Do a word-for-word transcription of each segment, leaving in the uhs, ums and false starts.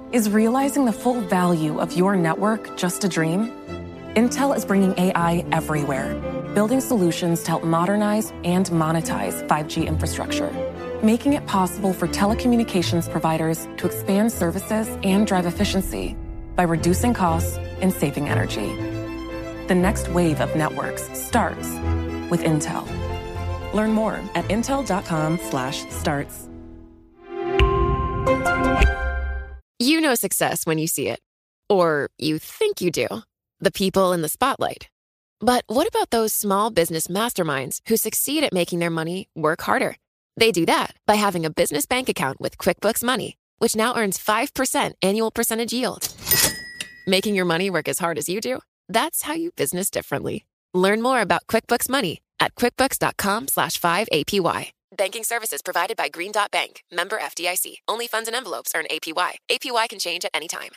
Is realizing the full value of your network just a dream? Intel is bringing A I everywhere, building solutions to help modernize and monetize five G infrastructure, making it possible for telecommunications providers to expand services and drive efficiency by reducing costs and saving energy. The next wave of networks starts with Intel. Learn more at intel.com slash starts. You know success when you see it. Or you think you do. The people in the spotlight. But what about those small business masterminds who succeed at making their money work harder? They do that by having a business bank account with QuickBooks Money, which now earns five percent annual percentage yield. Making your money work as hard as you do? That's how you business differently. Learn more about QuickBooks Money at quickbooks.com slash 5APY. Banking services provided by Green Dot Bank. Member F D I C. Only funds and envelopes earn A P Y. A P Y can change at any time.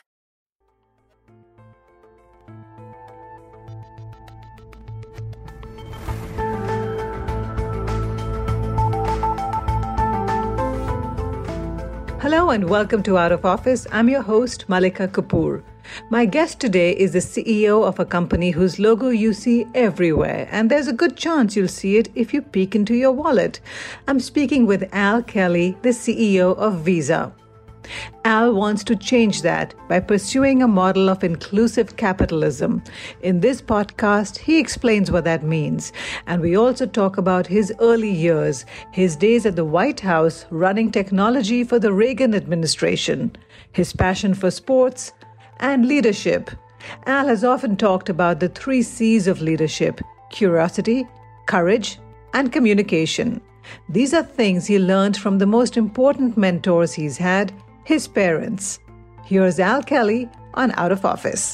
Hello and welcome to Out of Office. I'm your host, Malika Kapoor. My guest today is the C E O of a company whose logo you see everywhere, and there's a good chance you'll see it if you peek into your wallet. I'm speaking with Al Kelly, the C E O of Visa. Al wants to change that by pursuing a model of inclusive capitalism. In this podcast, he explains what that means. And we also talk about his early years, his days at the White House running technology for the Reagan administration, his passion for sports, and leadership. Al has often talked about the three C's of leadership: curiosity, courage, and communication. These are things he learned from the most important mentors he's had, his parents. Here's Al Kelly on Out of Office.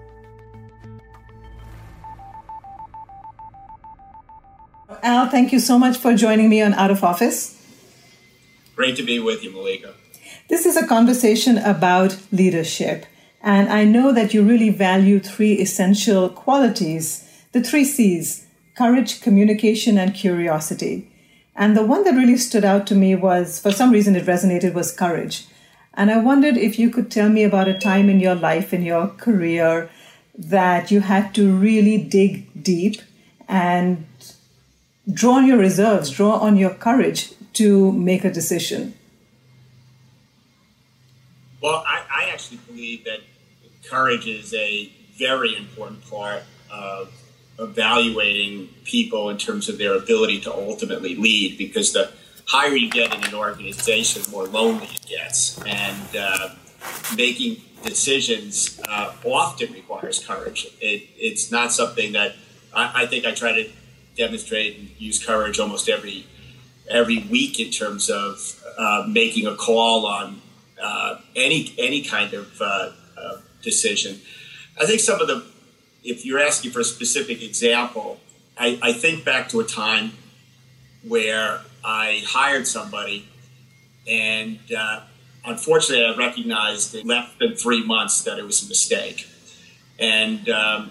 Al, thank you so much for joining me on Out of Office. Great to be with you, Malika. This is a conversation about leadership. And I know that you really value three essential qualities, the three C's: courage, communication, and curiosity. And the one that really stood out to me was, for some reason it resonated, was courage. And I wondered if you could tell me about a time in your life, in your career, that you had to really dig deep and draw on your reserves, draw on your courage to make a decision. Well, I, I actually believe that courage is a very important part of evaluating people in terms of their ability to ultimately lead, because the higher you get in an organization, the more lonely it gets. And uh, making decisions uh, often requires courage. It, it's not something that I, I think I try to demonstrate and use courage almost every every week in terms of uh, making a call on uh, any any kind of uh, uh, decision. I think some of the, if you're asking for a specific example, I, I think back to a time where I hired somebody, and uh, unfortunately I recognized in less than three months that it was a mistake. And um,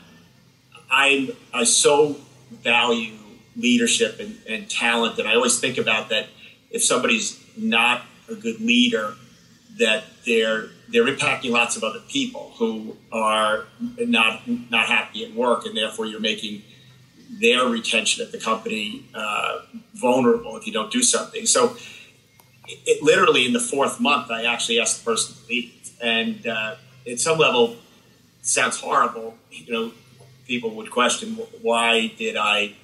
I, I so value leadership and, and talent that I always think about that if somebody's not a good leader, that they're they're impacting lots of other people who are not not happy at work, and therefore you're making their retention at the company uh, vulnerable if you don't do something. So it, it literally in the fourth month, I actually asked the person to leave. And uh, at some level, it sounds horrible. You know, people would question, why did I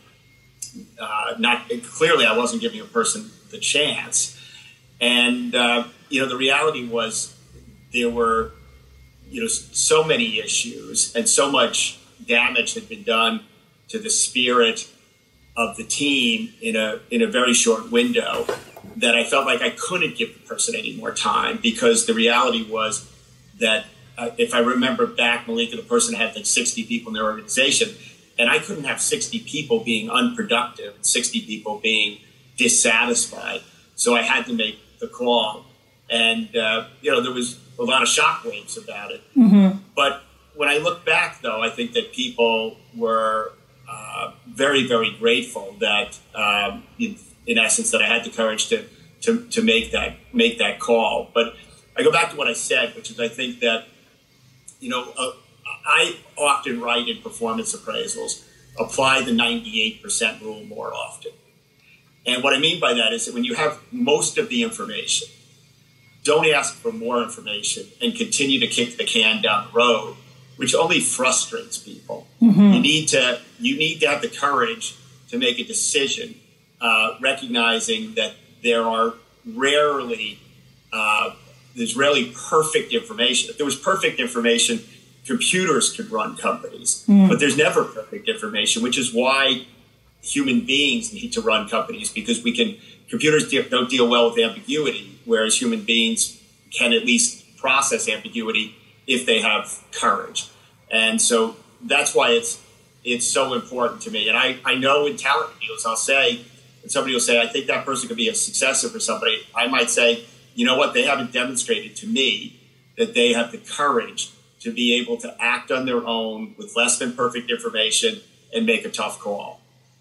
uh, not, clearly I wasn't giving a person the chance. And, uh, you know, the reality was there were, you know, so many issues and so much damage had been done to the spirit of the team in a in a very short window that I felt like I couldn't give the person any more time, because the reality was that uh, if I remember back, Malika, the person had like sixty people in their organization, and I couldn't have sixty people being unproductive, sixty people being dissatisfied. So I had to make the call. And, uh, you know, there was a lot of shockwaves about it. Mm-hmm. But when I look back, though, I think that people were uh, very, very grateful that, um, in, in essence, that I had the courage to, to, to make that make that call. But I go back to what I said, which is I think that, you know, uh, I often write in performance appraisals, apply the ninety-eight percent rule more often. And what I mean by that is that when you have most of the information, don't ask for more information and continue to kick the can down the road, which only frustrates people. Mm-hmm. You need to you need to have the courage to make a decision, uh, recognizing that there are rarely uh, there's rarely perfect information. If there was perfect information, computers could run companies, mm. but there's never perfect information, which is why human beings need to run companies, because we can computers de- don't deal well with ambiguity, whereas human beings can at least process ambiguity if they have courage. And so that's why it's it's so important to me. And I, I know in talent deals, I'll say, and somebody will say, I think that person could be a successor for somebody. I might say, you know what, they haven't demonstrated to me that they have the courage to be able to act on their own with less than perfect information and make a tough call.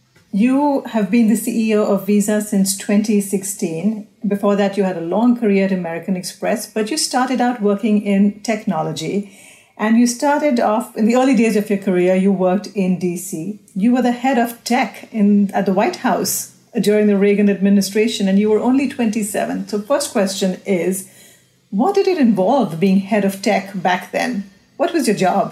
You have been the C E O of Visa since twenty sixteen. Before that, you had a long career at American Express, but you started out working in technology. And you started off, in the early days of your career, you worked in D C. You were the head of tech in at the White House during the Reagan administration, and you were only twenty-seven. So first question is, what did it involve being head of tech back then? What was your job?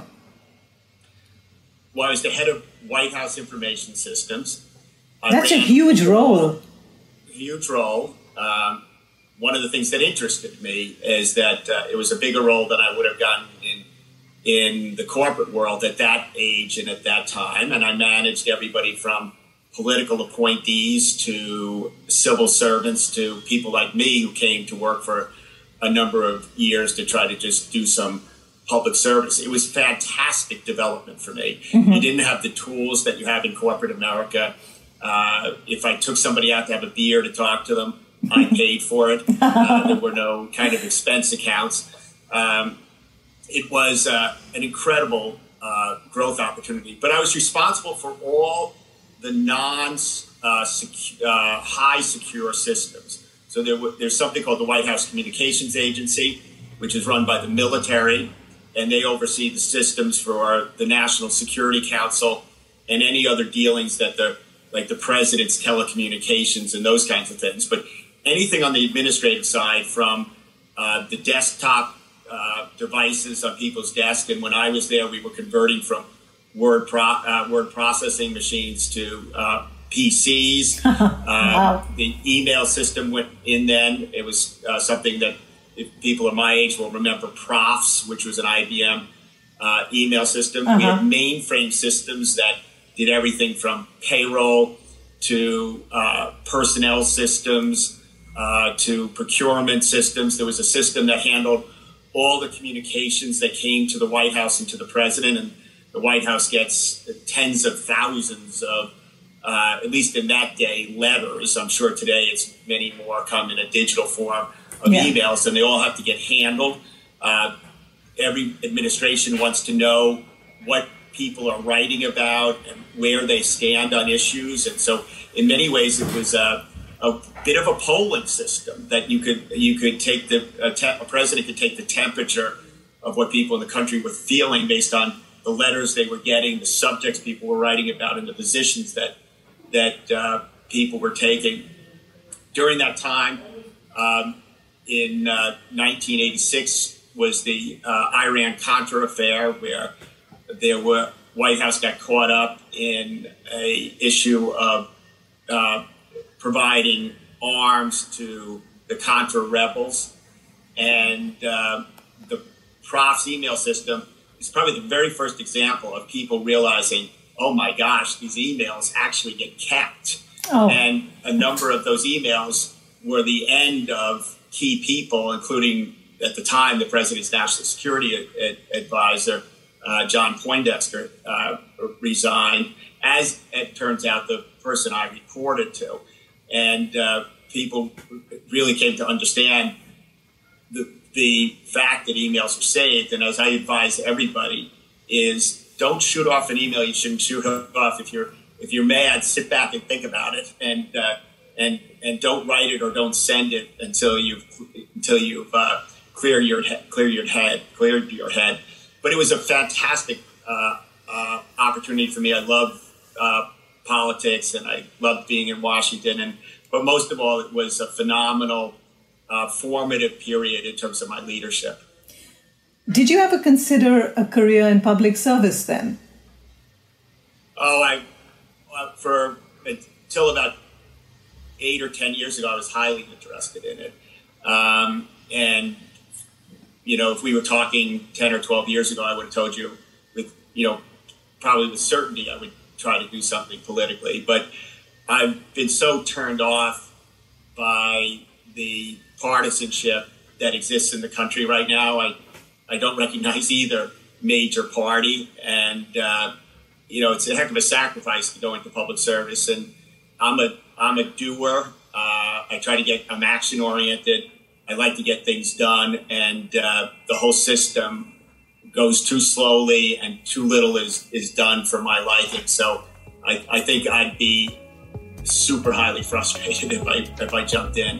Well, I was the head of White House Information Systems. I That's a huge role. Huge role. Um, one of the things that interested me is that uh, it was a bigger role than I would have gotten in in the corporate world at that age and at that time. And I managed everybody from political appointees to civil servants to people like me who came to work for a number of years to try to just do some public service. It was fantastic development for me. Mm-hmm. You didn't have the tools that you have in corporate America. Uh, if I took somebody out to have a beer to talk to them, I paid for it. Uh, there were no kind of expense accounts. Um, it was uh, an incredible uh, growth opportunity. But I was responsible for all the non uh, secu- uh, high secure systems. So there w- there's something called the White House Communications Agency, which is run by the military, and they oversee the systems for the National Security Council and any other dealings that the like the president's telecommunications and those kinds of things. But anything on the administrative side, from uh, the desktop uh, devices on people's desks, and when I was there, we were converting from word pro- uh, word processing machines to uh, P Cs. uh, wow. The email system went in then. It was uh, something that, if people of my age will remember, Profs, which was an I B M uh, email system. Uh-huh. We had mainframe systems that did everything from payroll to uh, personnel systems uh, to procurement systems. There was a system that handled all the communications that came to the White House and to the president. And the White House gets tens of thousands of, uh, at least in that day, letters. I'm sure today it's many more come in a digital form of yeah. emails, and they all have to get handled. Uh, every administration wants to know what people are writing about and where they stand on issues. And so in many ways, it was a, a bit of a polling system that you could you could take the a, te- a president could take the temperature of what people in the country were feeling based on the letters they were getting, the subjects people were writing about, and the positions that that uh, people were taking. During that time, um, in uh, nineteen eighty-six was the uh, Iran-Contra affair, where there were White House got caught up in a issue of uh, providing arms to the Contra rebels, and uh, the Prof's email system is probably the very first example of people realizing, oh my gosh, these emails actually get kept. Oh. And a number of those emails were the end of key people, including at the time the president's national security ad- advisor, uh, John Poindexter, uh, resigned, as it turns out, the person I reported to. And uh, people really came to understand the, the fact that emails are saved. And as I advise everybody, is don't shoot off an email you shouldn't shoot off. If you're if you're mad, sit back and think about it, and uh, and and don't write it or don't send it until you've until you've uh, clear your head, clear your head, clear your head. But it was a fantastic uh, uh, opportunity for me. I love uh, politics, and I loved being in Washington. And but most of all, it was a phenomenal, uh, formative period in terms of my leadership. Did you ever consider a career in public service then? Oh, I uh, for until about eight or ten years ago, I was highly interested in it. Um, and you know, if we were talking ten or twelve years ago, I would have told you, with you know, probably with certainty, I would try to do something politically. But I've been so turned off by the partisanship that exists in the country right now. I I don't recognize either major party, and uh, you know, it's a heck of a sacrifice to go into public service. And I'm a I'm a doer. Uh, I try to get I'm action oriented. I like to get things done, and uh, the whole system goes too slowly, and too little is is done for my liking. So I, I think I'd be super highly frustrated if I if I jumped in.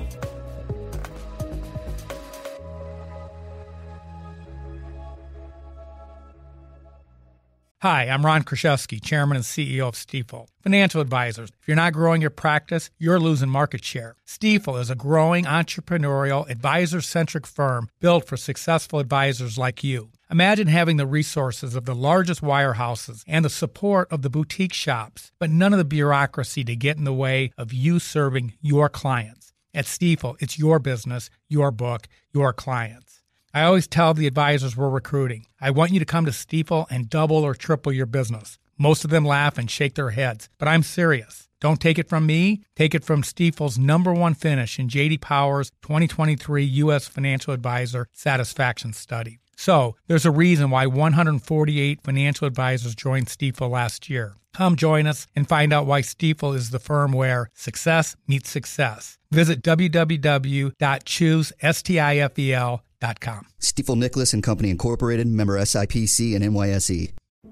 Hi, I'm Ron Kruszewski, Chairman and C E O of Stifel. Financial advisors, if you're not growing your practice, you're losing market share. Stifel is a growing entrepreneurial, advisor-centric firm built for successful advisors like you. Imagine having the resources of the largest wirehouses and the support of the boutique shops, but none of the bureaucracy to get in the way of you serving your clients. At Stifel, it's your business, your book, your clients. I always tell the advisors we're recruiting, I want you to come to Stifel and double or triple your business. Most of them laugh and shake their heads, but I'm serious. Don't take it from me. Take it from Stifel's number one finish in J D Power's twenty twenty-three U S Financial Advisor Satisfaction Study. So, there's a reason why one hundred forty-eight financial advisors joined Stifel last year. Come join us and find out why Stifel is the firm where success meets success. Visit w w w dot choose stifel dot com. Stifel Nicholas and Company Incorporated, member S I P C and N Y S E.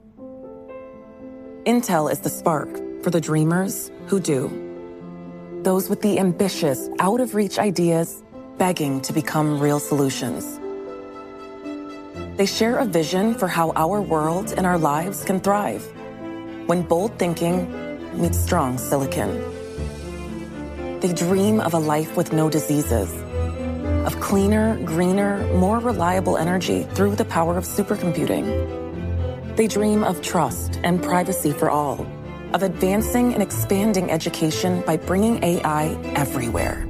Intel is the spark for the dreamers who do. Those with the ambitious, out-of-reach ideas begging to become real solutions. They share a vision for how our world and our lives can thrive when bold thinking meets strong silicon. They dream of a life with no diseases, of cleaner, greener, more reliable energy through the power of supercomputing. They dream of trust and privacy for all, of advancing and expanding education by bringing A I everywhere.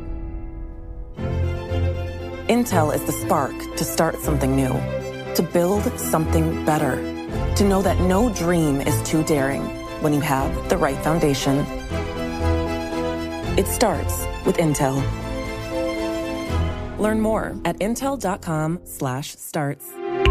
Intel is the spark to start something new, to build something better, to know that no dream is too daring when you have the right foundation. It starts with Intel. Learn more at intel.com slash starts.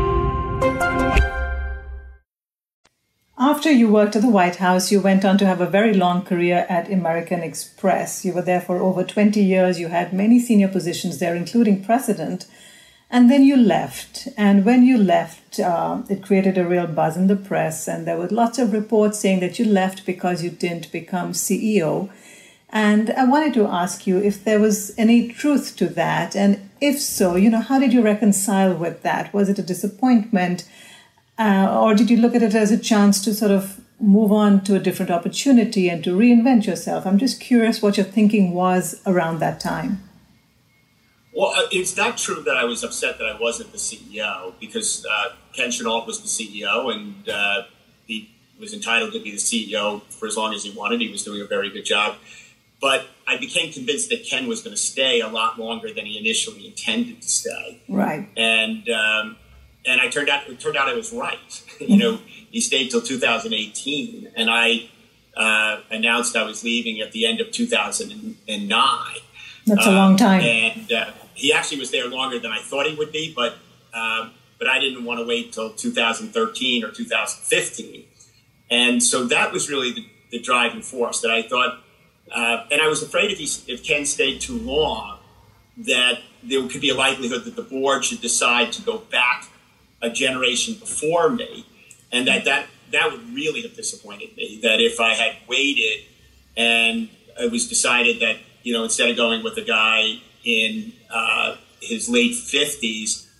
After you worked at the White House, you went on to have a very long career at American Express. You were there for over twenty years. You had many senior positions there, including president. And then you left. And when you left, uh, it created a real buzz in the press. And there were lots of reports saying that you left because you didn't become C E O. And I wanted to ask you if there was any truth to that. And if so, you know, how did you reconcile with that? Was it a disappointment? Uh, or did you look at it as a chance to sort of move on to a different opportunity and to reinvent yourself? I'm just curious what your thinking was around that time. Well, it's not true that I was upset that I wasn't the C E O, because uh, Ken Chenault was the C E O, and uh, he was entitled to be the C E O for as long as he wanted. He was doing a very good job. But I became convinced that Ken was going to stay a lot longer than he initially intended to stay. Right. And um, and I turned out it turned out I was right. You know, he stayed till two thousand eighteen, and I uh, announced I was leaving at the end of two thousand nine. That's a long time. Uh, and uh, he actually was there longer than I thought he would be, but uh, but I didn't want to wait till two thousand thirteen or two thousand fifteen. And so that was really the, the driving force that I thought. Uh, and I was afraid if, he, if Ken stayed too long, that there could be a likelihood that the board should decide to go back a generation before me, and that that, that would really have disappointed me, that if I had waited and it was decided that, you know, instead of going with a guy in uh, his late fifties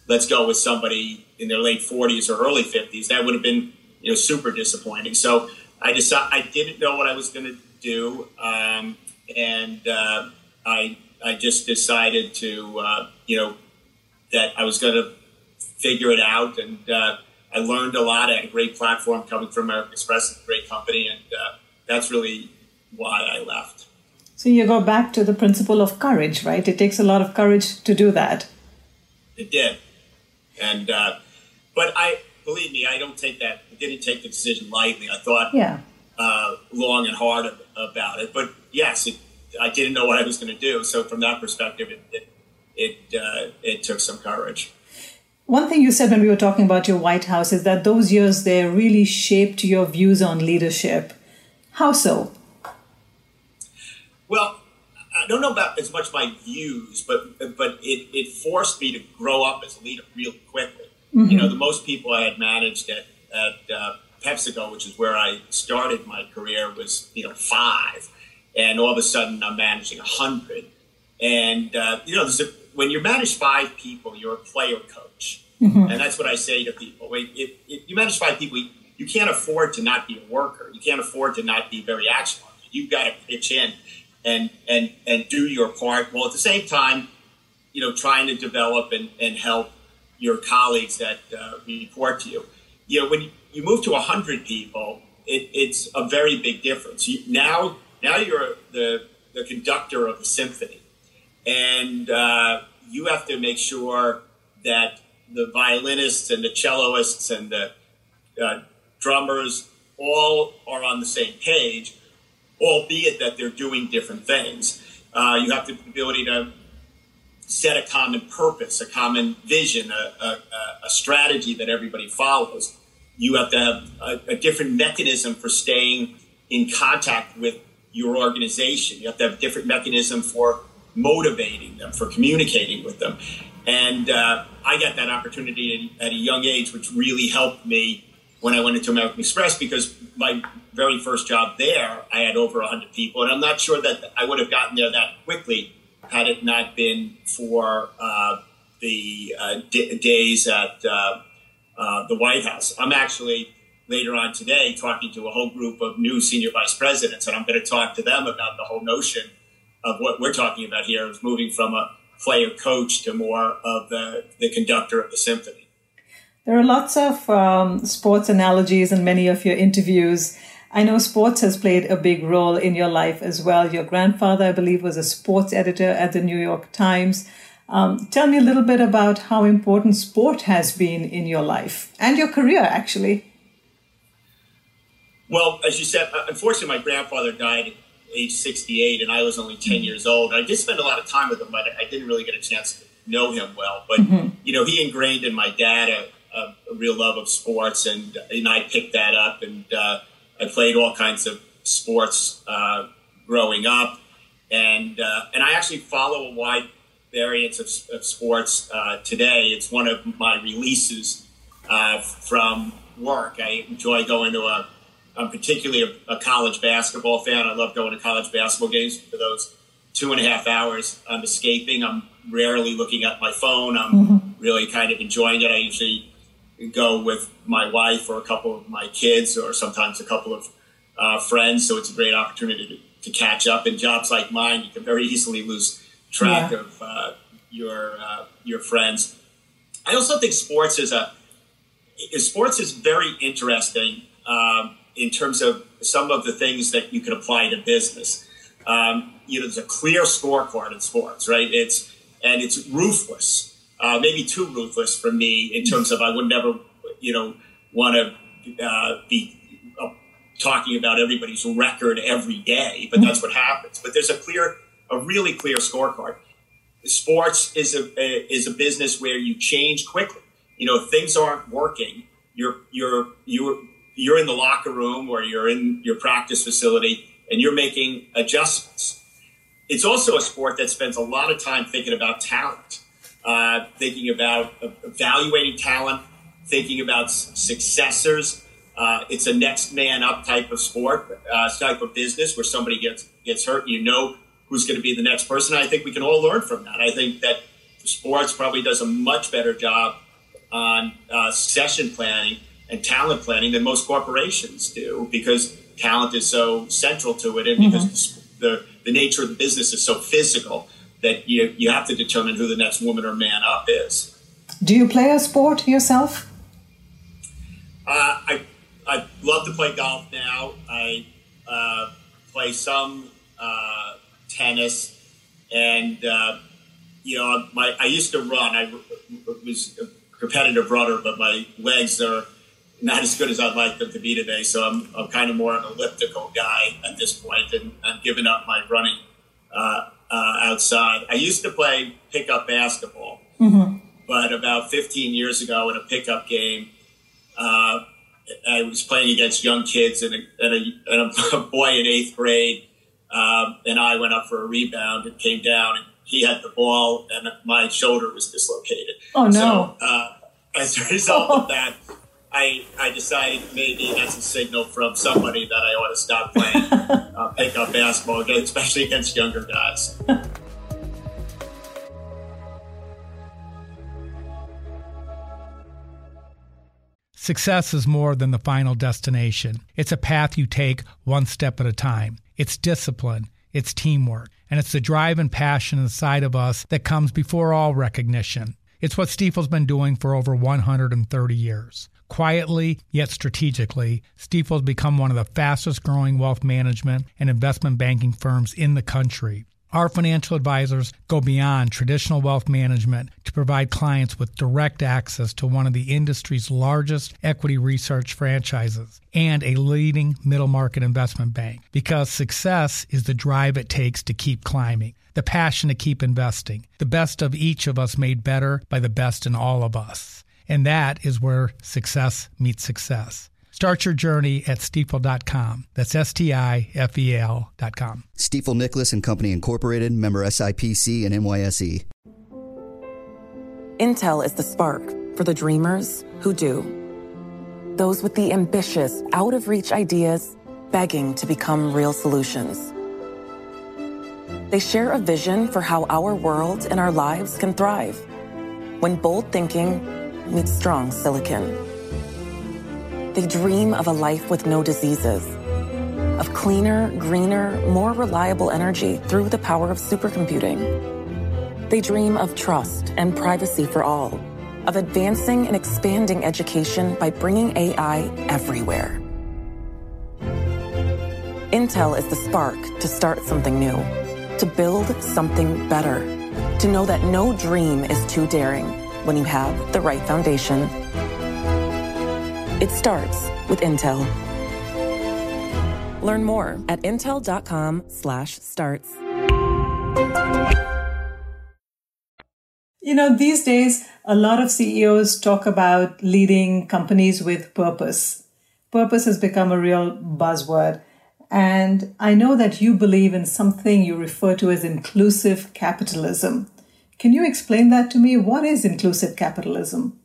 let's go with somebody in their late forties or early fifties. That would have been, you know, super disappointing. So I decided I didn't know what I was going to do, um, and uh, I I just decided to uh, you know that I was going to figure it out, and uh, I learned a lot. I had a great platform coming from American Express, a great company, and uh, that's really why I left. So you go back to the principle of courage, right? It takes a lot of courage to do that. It did, and uh, but I believe me, I don't take that. I didn't take the decision lightly. I thought yeah. uh, long and hard about it. But yes, it, I didn't know what I was going to do. So from that perspective, it it it, uh, it took some courage. One thing you said when we were talking about your White House is that those years there really shaped your views on leadership. How so? Well, I don't know about as much my views, but but it, it forced me to grow up as a leader real quickly. Mm-hmm. You know, the most people I had managed at, at uh, PepsiCo, which is where I started my career, was, you know, five. And all of a sudden I'm managing a hundred. And, uh, you know, there's a, when you manage five people, you're a player coach. Mm-hmm. And that's what I say to people. If, if you manage five people, you can't afford to not be a worker. You can't afford to not be very action-oriented. You've got to pitch in and, and, and do your part, while at the same time, you know, trying to develop and, and help your colleagues that uh, report to you. You know, when you, you move to one hundred people, it, it's a very big difference. You, now, now you're the, the conductor of the symphony, and uh, you have to make sure that the violinists and the celloists and the uh, drummers all are on the same page, albeit that they're doing different things. Uh, you have the ability to set a common purpose, a common vision, a, a, a strategy that everybody follows. You have to have a, a different mechanism for staying in contact with your organization. You have to have a different mechanism for motivating them, for communicating with them. And uh, I got that opportunity at, at a young age, which really helped me when I went into American Express, because my very first job there, I had over one hundred people. And I'm not sure that I would have gotten there that quickly had it not been for uh, the uh, d- days at uh, uh, the White House. I'm actually later on today talking to a whole group of new senior vice presidents, and I'm going to talk to them about the whole notion of what we're talking about here, is moving from a player coach to more of the, the conductor of the symphony. There are lots of um, sports analogies in many of your interviews. I know sports has played a big role in your life as well. Your grandfather, I believe, was a sports editor at the New York Times. Um, tell me a little bit about how important sport has been in your life and your career, actually. Well, as you said, unfortunately, my grandfather died at age sixty-eight, and I was only ten mm-hmm. years old. I did spend a lot of time with him, but I didn't really get a chance to know him well. But, mm-hmm. you know, he ingrained in my dad a, a, a real love of sports, and, and I picked that up, and uh, I played all kinds of sports uh, growing up, and uh, and I actually follow a wide variance of, of sports uh, today. It's one of my releases uh, from work. I enjoy going to a, I'm particularly a, a college basketball fan. I love going to college basketball games. For those two and a half hours, I'm escaping. I'm rarely looking at my phone. I'm mm-hmm. really kind of enjoying it. I usually go with my wife or a couple of my kids, or sometimes a couple of uh, friends. So it's a great opportunity to, to catch up. In jobs like mine, you can very easily lose track yeah. of uh, your uh, your friends. I also think sports is a sports is very interesting um, in terms of some of the things that you can apply to business. Um, you know, there's a clear scorecard in sports, right? It's and it's ruthless. Uh, maybe too ruthless for me in terms of I would never, you know, want to uh, be uh, talking about everybody's record every day, but that's what happens. But there's a clear, a really clear scorecard. Sports is a, a is a business where you change quickly. You know, if things aren't working, you're you're you're you're in the locker room or you're in your practice facility and you're making adjustments. It's also a sport that spends a lot of time thinking about talent. Uh, thinking about evaluating talent, thinking about successors. Uh, it's a next man up type of sport, uh, type of business where somebody gets gets hurt and you know who's going to be the next person. I think we can all learn from that. I think that sports probably does a much better job on uh, succession planning and talent planning than most corporations do, because talent is so central to it, and mm-hmm. because the, the nature of the business is so physical that you you have to determine who the next woman or man up is. Do you play a sport yourself? Uh, I I love to play golf now. I uh, play some uh, tennis, and uh, you know, my I used to run. I was a competitive runner, but my legs are not as good as I'd like them to be today. So I'm I'm kind of more an elliptical guy at this point, and I'm giving up my running uh, uh, outside. I used to play pickup basketball, mm-hmm. but about fifteen years ago in a pickup game, uh, I was playing against young kids, and a, and a, and a boy in eighth grade, um, and I went up for a rebound and came down, and he had the ball, and my shoulder was dislocated. Oh, no. So uh, as a result of that, I, I decided maybe that's a signal from somebody that I ought to stop playing uh, pickup basketball, especially against younger guys. Success is more than the final destination. It's a path you take one step at a time. It's discipline, it's teamwork, and it's the drive and passion inside of us that comes before all recognition. It's what Stifel's been doing for over one hundred thirty years. Quietly, yet strategically, Stifel's become one of the fastest growing wealth management and investment banking firms in the country. Our financial advisors go beyond traditional wealth management to provide clients with direct access to one of the industry's largest equity research franchises and a leading middle market investment bank, because success is the drive it takes to keep climbing, the passion to keep investing, the best of each of us made better by the best in all of us. And that is where success meets success. Start your journey at stifel dot com. That's S T I F E L dot com. Stifel Nicolaus and Company Incorporated, member S I P C and N Y S E. Intel is the spark for the dreamers who do. Those with the ambitious, out-of-reach ideas begging to become real solutions. They share a vision for how our world and our lives can thrive when bold thinking meets strong silicon. They dream of a life with no diseases, of cleaner, greener, more reliable energy through the power of supercomputing. They dream of trust and privacy for all, of advancing and expanding education by bringing A I everywhere. Intel is the spark to start something new, to build something better, to know that no dream is too daring when you have the right foundation. It starts with Intel. Learn more at intel dot com slash starts. You know, these days, a lot of C E Os talk about leading companies with purpose. Purpose has become a real buzzword. And I know that you believe in something you refer to as inclusive capitalism. Can you explain that to me? What is inclusive capitalism?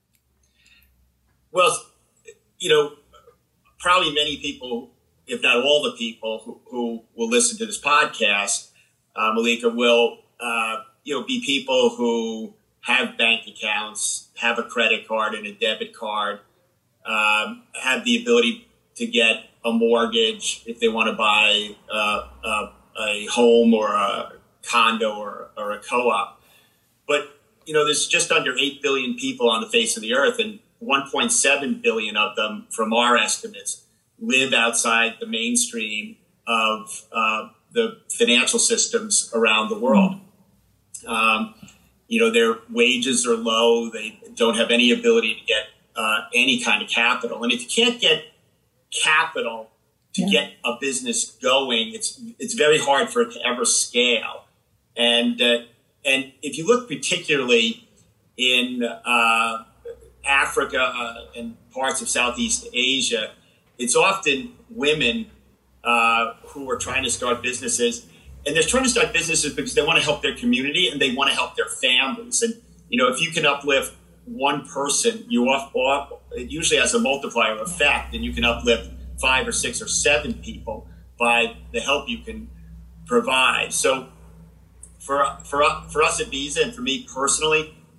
Well, you know, probably many people, if not all the people who, who will listen to this podcast, uh, Malika, will, uh, you know, be people who have bank accounts, have a credit card and a debit card, um, have the ability to get a mortgage if they want to buy uh, uh, a home or a condo or, or a co-op. But, you know, there's just under eight billion people on the face of the earth, and one point seven billion of them, from our estimates, live outside the mainstream of uh, the financial systems around the world. Um, you know, their wages are low. They don't have any ability to get uh, any kind of capital. And if you can't get capital to yeah. get a business going, it's it's very hard for it to ever scale. And uh, and if you look particularly in uh, Africa uh, and parts of Southeast Asia, it's often women uh, who are trying to start businesses, and they're trying to start businesses because they want to help their community and they want to help their families. And, you know, if you can uplift one person, you off, off, it usually has a multiplier effect, and you can uplift five or six or seven people by the help you can provide. So for, for, for us at Visa, and for me personally,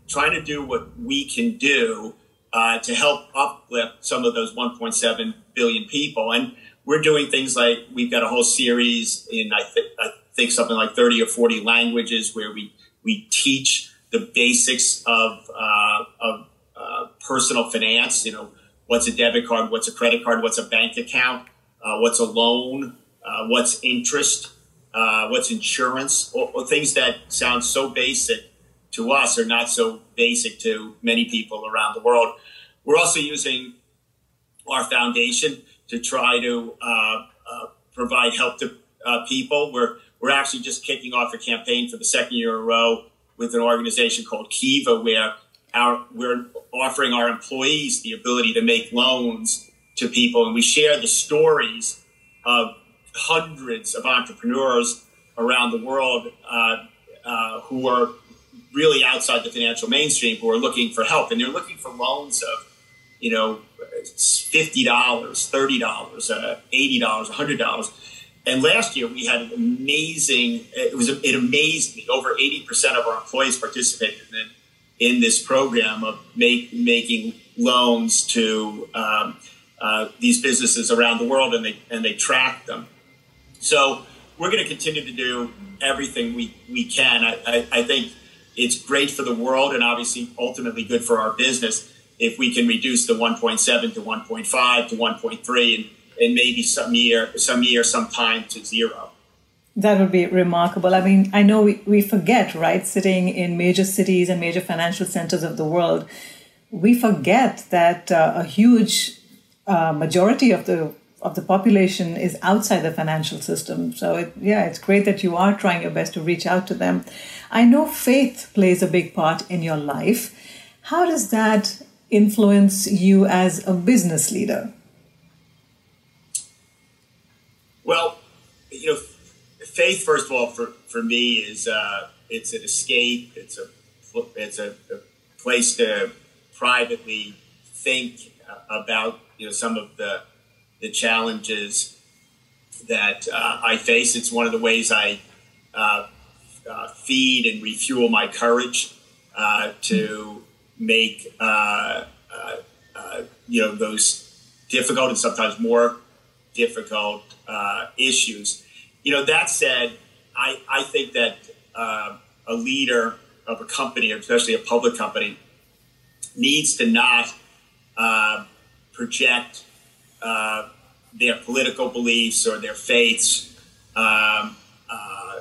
trying to do what we can do uh, to help uplift some of those one point seven billion people. And we're doing things like we've got a whole series in, I, th- I think, something like thirty or forty languages where we, we teach the basics of, uh, of uh, personal finance. You know, what's a debit card? What's a credit card? What's a bank account? Uh, what's a loan? Uh, what's interest? Uh, what's insurance? Or, or things that sound so basic to us are not so basic to many people around the world. We're also using our foundation to try to uh, uh, provide help to uh, people. We're we're actually just kicking off a campaign for the second year in a row with an organization called Kiva, where our we're offering our employees the ability to make loans to people, and we share the stories of hundreds of entrepreneurs around the world uh, uh, who are really outside the financial mainstream, who are looking for help, and they're looking for loans of, you know, fifty dollars, thirty dollars, uh, eighty dollars, one hundred dollars. And last year we had an amazing, it was, it amazed me, over eighty percent of our employees participated in, in this program of make, making loans to um, uh, these businesses around the world, and they, and they track them. So we're going to continue to do everything we, we can. I, I, I think it's great for the world and obviously ultimately good for our business if we can reduce the one point seven to one point five to one point three and, and maybe some year, some year, some time to zero. That would be remarkable. I mean, I know we, we forget, right, sitting in major cities and major financial centers of the world, we forget that uh, a huge uh, majority of the of the population is outside the financial system. So, it, yeah, it's great that you are trying your best to reach out to them. I know faith plays a big part in your life. How does that influence you as a business leader? Well, you know, faith, first of all, for, for me is uh, it's an escape. It's a it's a, a place to privately think about, you know, some of the the challenges that uh, I face. It's one of the ways I uh, uh, feed and refuel my courage uh, to make uh, uh, uh, you know, those difficult and sometimes more difficult uh, issues. You know, that said, I, I think that uh, a leader of a company, especially a public company, needs to not uh, project uh, their political beliefs or their faiths um, uh,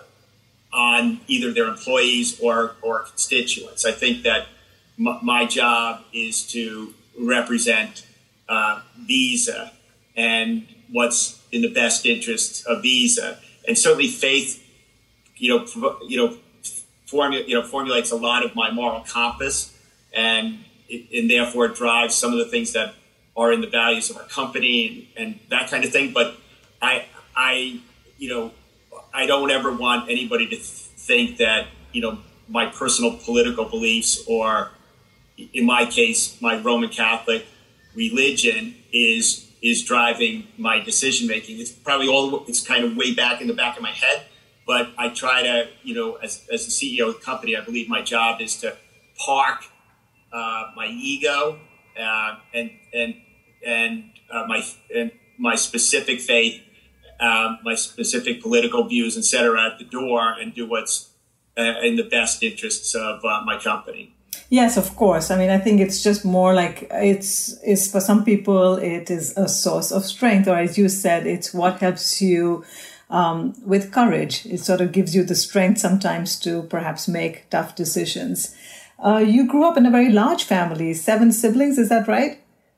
on either their employees or, or constituents. I think that m- my job is to represent uh, Visa and what's in the best interests of Visa. And certainly faith, you know, you know, formu- you know, formulates a lot of my moral compass, and it, and therefore it drives some of the things that are in the values of our company and, and that kind of thing. But I, I, you know, I don't ever want anybody to th- think that, you know, my personal political beliefs, or in my case, my Roman Catholic religion is is driving my decision making. It's probably all, it's kind of way back in the back of my head, but I try to, you know, as, as the C E O of the company, I believe my job is to park uh, my ego uh, and and and uh, my and my specific faith, uh, my specific political views, et cetera, at the door, and do what's uh, in the best interests of uh, my company. Yes, of course. I mean, I think it's just more like it's, it's for some people, it is a source of strength, or as you said, it's what helps you um, with courage. It sort of gives you the strength sometimes to perhaps make tough decisions. Uh, you grew up in a very large family, seven siblings, is that right?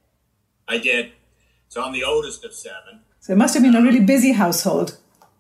I did. So I'm the oldest of seven. So it must have been a really busy household.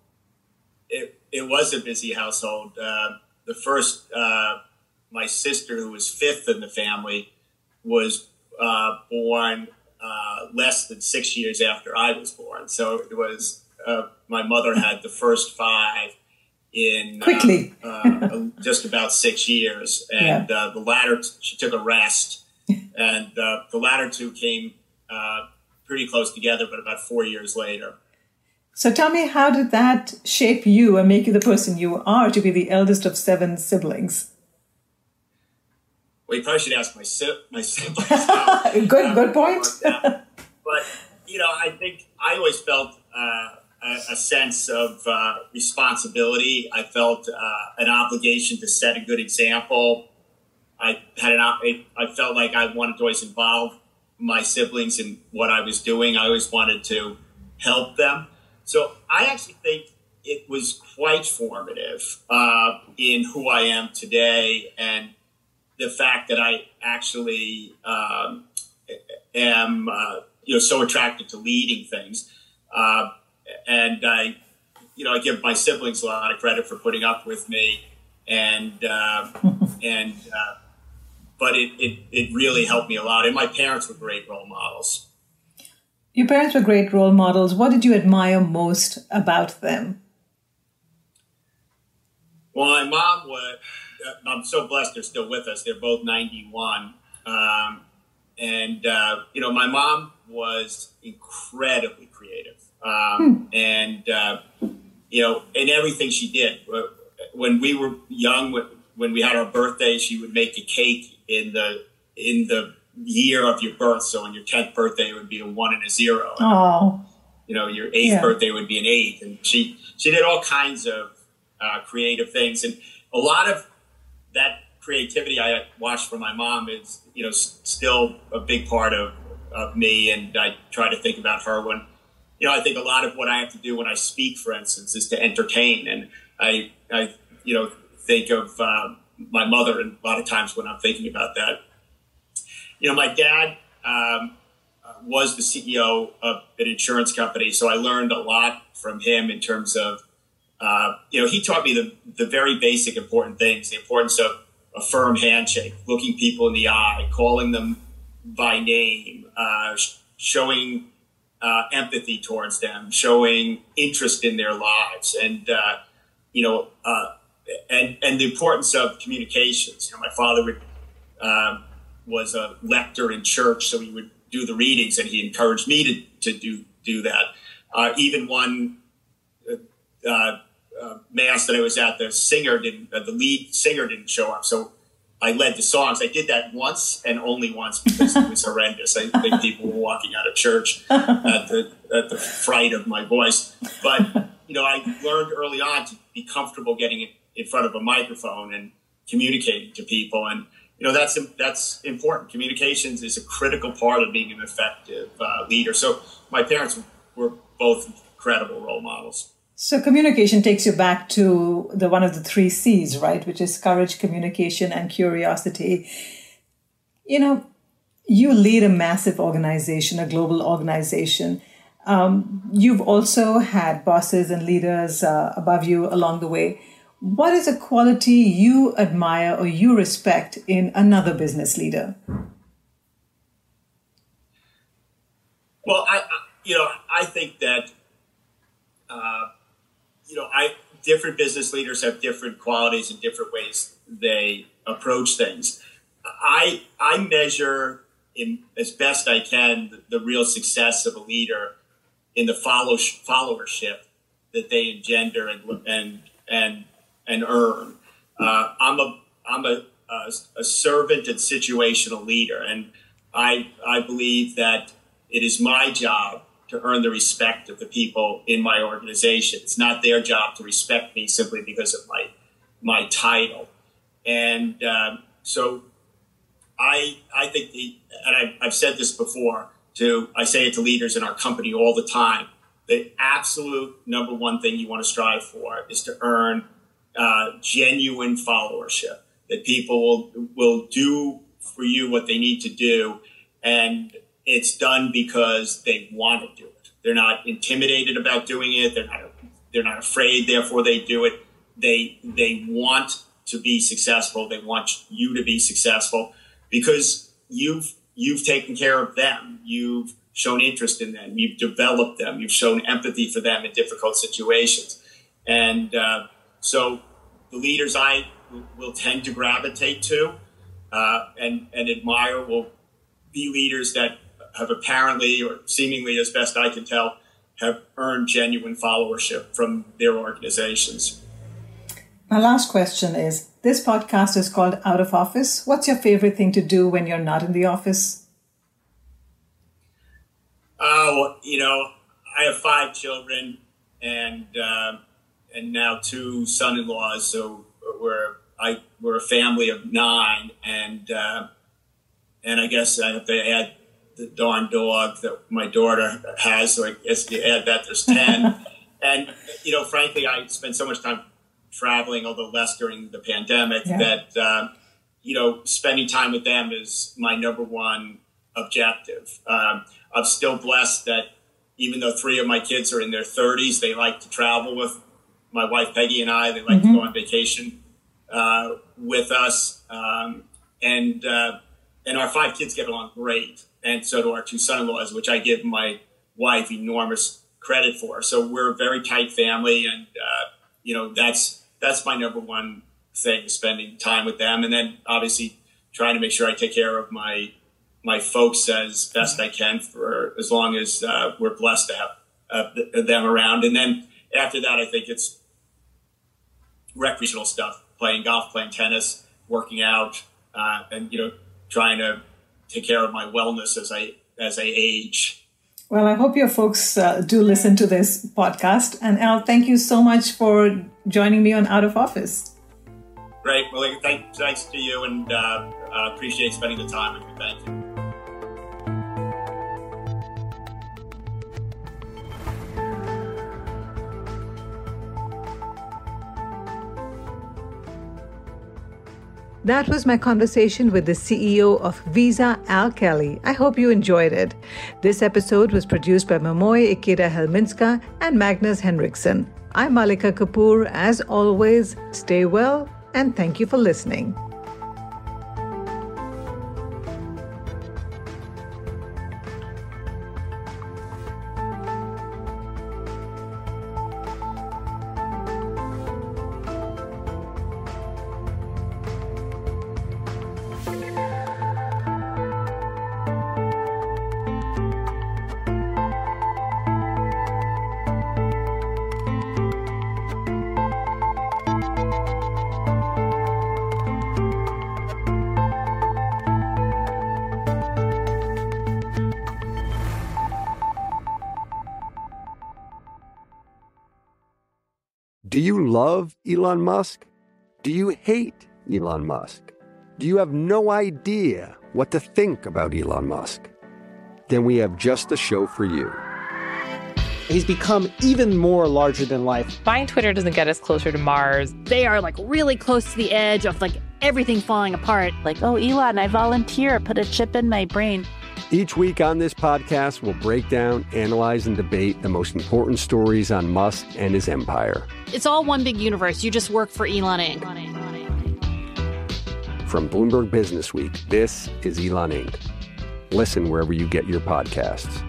It, it was a busy household. Uh, the first... Uh, My sister, who was fifth in the family, was uh, born uh, less than six years after I was born. So it was, uh, my mother had the first five in quickly, uh, uh, just about six years. And yeah. uh, the latter, she took a rest. And uh, the latter two came uh, pretty close together, but about four years later. So tell me, how did that shape you and make you the person you are to be the eldest of seven siblings? Well, you probably should ask my si- my siblings. Now, good, uh, good point. But, you know, I think I always felt uh, a, a sense of uh, responsibility. I felt uh, an obligation to set a good example. I had an I felt like I wanted to always involve my siblings in what I was doing. I always wanted to help them. So I actually think it was quite formative uh, in who I am today, and the fact that I actually um, am uh, you know so attracted to leading things, uh, and I you know I give my siblings a lot of credit for putting up with me, and uh, and. Uh, But it, it, it really helped me a lot. And my parents were great role models. Your parents were great role models. What did you admire most about them? Well, my mom was, I'm so blessed they're still with us. They're both ninety-one. Um, and, uh, you know, my mom was incredibly creative. Um, hmm. And, uh, you know, in everything she did. When we were young, when we had our birthday, she would make a cake in the in the year of your birth. So on your tenth birthday, it would be a one and a zero. Oh, you know, your eighth yeah. birthday would be an eight. And she, she did all kinds of uh, creative things. And a lot of that creativity I watched from my mom is, you know, s- still a big part of, of me. And I try to think about her when, you know, I think a lot of what I have to do when I speak, for instance, is to entertain. And I, I you know, think of, um, my mother, and a lot of times when I'm thinking about that, you know, my dad um, was the C E O of an insurance company, so I learned a lot from him in terms of, uh, you know, he taught me the the very basic important things, the importance of a firm handshake, looking people in the eye, calling them by name, uh, sh- showing uh, empathy towards them, showing interest in their lives, and uh, you know. Uh, And and the importance of communications. You know, my father would, um, was a lector in church, so he would do the readings, and he encouraged me to, to do do that. Uh, even one uh, uh, mass that I was at, the singer didn't, uh, the lead singer didn't show up, so I led the songs. I did that once and only once because it was horrendous. I think people were walking out of church at the at the fright of my voice. But you know, I learned early on to be comfortable getting it in front of a microphone and communicating to people. And, you know, that's that's important. Communications is a critical part of being an effective uh, leader. So my parents were both incredible role models. So communication takes you back to the one of the three C's, right? Which is courage, communication, and curiosity. You know, you lead a massive organization, a global organization. Um, you've also had bosses and leaders uh, above you along the way. What is a quality you admire or you respect in another business leader? Well, I, you know, I think that, uh, you know, I different business leaders have different qualities and different ways they approach things. I I measure in as best I can the, the real success of a leader in the follow followership that they engender and and and. and earn. Uh, I'm a I'm a, a, a servant and situational leader, and I I believe that it is my job to earn the respect of the people in my organization. It's not their job to respect me simply because of my my title. And um, so I I think the and I, I've said this before to I say it to leaders in our company all the time. The absolute number one thing you want to strive for is to earn Uh, genuine followership, that people will will do for you what they need to do, and it's done because they want to do it. They're not intimidated about doing it. They're not they're not afraid. Therefore, they do it. They they want to be successful. They want you to be successful because you've you've taken care of them. You've shown interest in them. You've developed them. You've shown empathy for them in difficult situations, and uh, So the leaders I will tend to gravitate to uh, and, and admire will be leaders that have apparently or seemingly, as best I can tell, have earned genuine followership from their organizations. My last question is, This podcast is called Out of Office. What's your favorite thing to do when you're not in the office? Oh, you know, I have five children and uh, and now two son-in-laws. So we're I we're a family of nine, and uh, and I guess I have to add the darn dog that my daughter has. So I guess you add that, there's ten. And you know, frankly, I spend so much time traveling, although less during the pandemic, yeah. that, uh, you know, spending time with them is my number one objective. Um, I'm still blessed that even though three of my kids are in their thirties, they like to travel with my wife, Peggy, and I. They like mm-hmm. to go on vacation uh, with us. Um, and uh, and our five kids get along great. And so do our two son-in-laws, which I give my wife enormous credit for. So we're a very tight family. And, uh, you know, that's that's my number one thing, spending time with them. And then obviously trying to make sure I take care of my my folks as best I can for as long as uh, we're blessed to have uh, them around. And then after that, I think it's recreational stuff, playing golf, playing tennis, working out, uh, and, you know, trying to take care of my wellness as I as I age. Well, I hope your folks uh, do listen to this podcast. And Al, thank you so much for joining me on Out of Office. Great. Well, thanks, thanks to you, and uh, uh, appreciate spending the time with you. Thank you. That was my conversation with the C E O of Visa, Al Kelly. I hope you enjoyed it. This episode was produced by Momoy Ikeda Helminska and Magnus Henriksson. I'm Malika Kapoor. As always, stay well, and thank you for listening. Do you love Elon Musk? Do you hate Elon Musk? Do you have no idea what to think about Elon Musk? Then we have just the show for you. He's become even more larger than life. Buying Twitter doesn't get us closer to Mars. They are like really close to the edge of like everything falling apart. Like, oh, Elon, I volunteer, put a chip in my brain. Each week on this podcast, we'll break down, analyze, and debate the most important stories on Musk and his empire. It's all one big universe. You just work for Elon Incorporated. From Bloomberg Business Week, this is Elon Incorporated. Listen wherever you get your podcasts.